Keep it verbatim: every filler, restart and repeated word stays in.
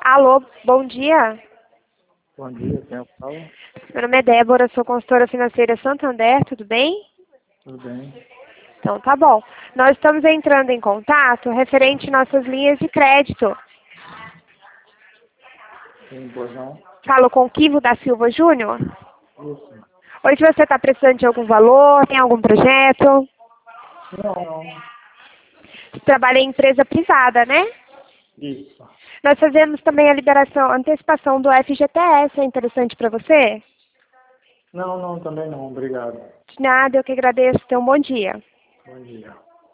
Alô, bom dia. Bom dia, quem fala? Meu nome é Débora, sou consultora financeira Santander, tudo bem? Tudo bem? Então tá bom. Nós estamos entrando em contato referente nossas linhas de crédito. Sim, pois não? Falo com o Kivo da Silva Júnior. Isso. Hoje você está precisando de algum valor, tem algum projeto? Não, não. Você trabalha em empresa privada, né? Isso. Nós fazemos também a liberação, antecipação do F G T S, é interessante para você? Não, não, também não, obrigado. De nada, eu que agradeço, tenha um bom dia. Bom dia.